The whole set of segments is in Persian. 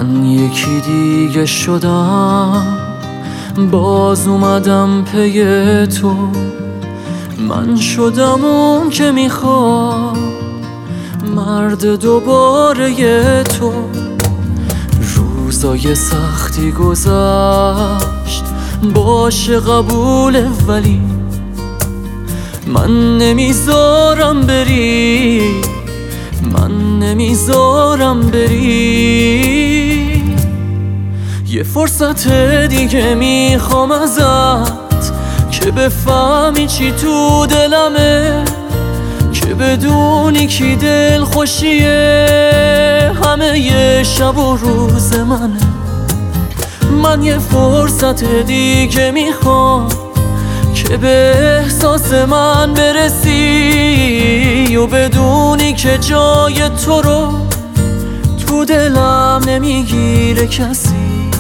من یکی دیگه شدم، باز اومدم پی تو. من شدم اون که میخواد مرد دوباره تو. روزای سختی گذشت باشه قبوله، ولی من نمیذارم بری، من نمیذارم بری. یه فرصت دیگه میخوام ازت که بفهمی چی تو دلمه، که بدونی کی دل خوشیه همه یه شب و روز منه. من یه فرصت دیگه میخوام که به احساس من برسی و بدونی که جای تو رو تو دلم نمیگیره کسی.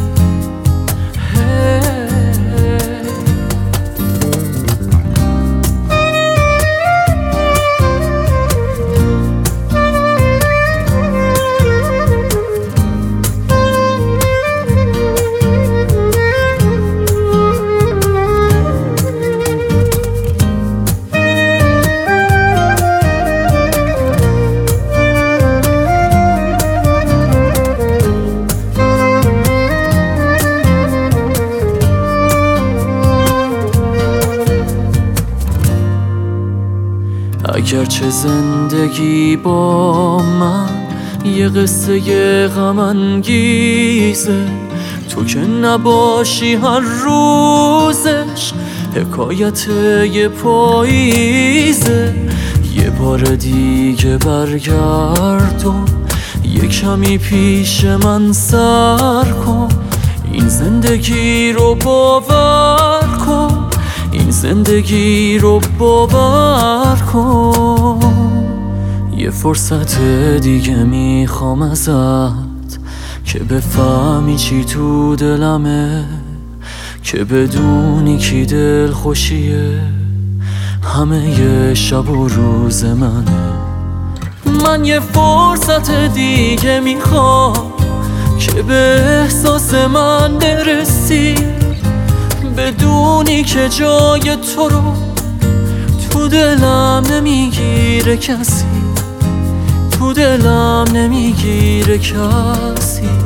اگرچه زندگی با من یه قصه غم انگیزه، تو که نباشی هر روزش حکایت یه پاییزه. یه بار دیگه برگردم، یه کمی پیش من سر کن، این زندگی رو باور کن، این زندگی رو باور کن. یه فرصت دیگه میخوام ازت که بفهمی چی تو دلمه، که بدونی کی دل خوشیه همه یه شب و روز منه. من یه فرصت دیگه میخوام که به احساس من برسی، بدونی که جای تو رو تو دلم نمیگیره کسی، تو دلم نمیگیره کسی.